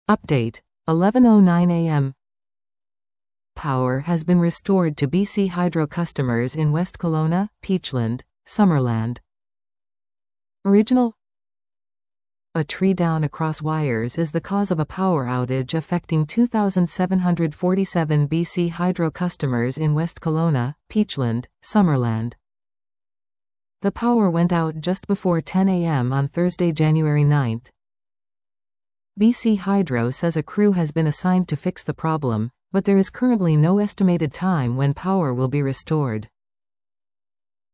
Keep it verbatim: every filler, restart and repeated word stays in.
Update, eleven oh nine a m Power has been restored to B C Hydro customers in West Kelowna, Peachland, Summerland. Original. A tree down across wires is the cause of a power outage affecting two thousand seven hundred forty-seven B C Hydro customers in West Kelowna, Peachland, Summerland. The power went out just before ten a m on Thursday, January ninth. B C Hydro says a crew has been assigned to fix the problem, but there is currently no estimated time when power will be restored.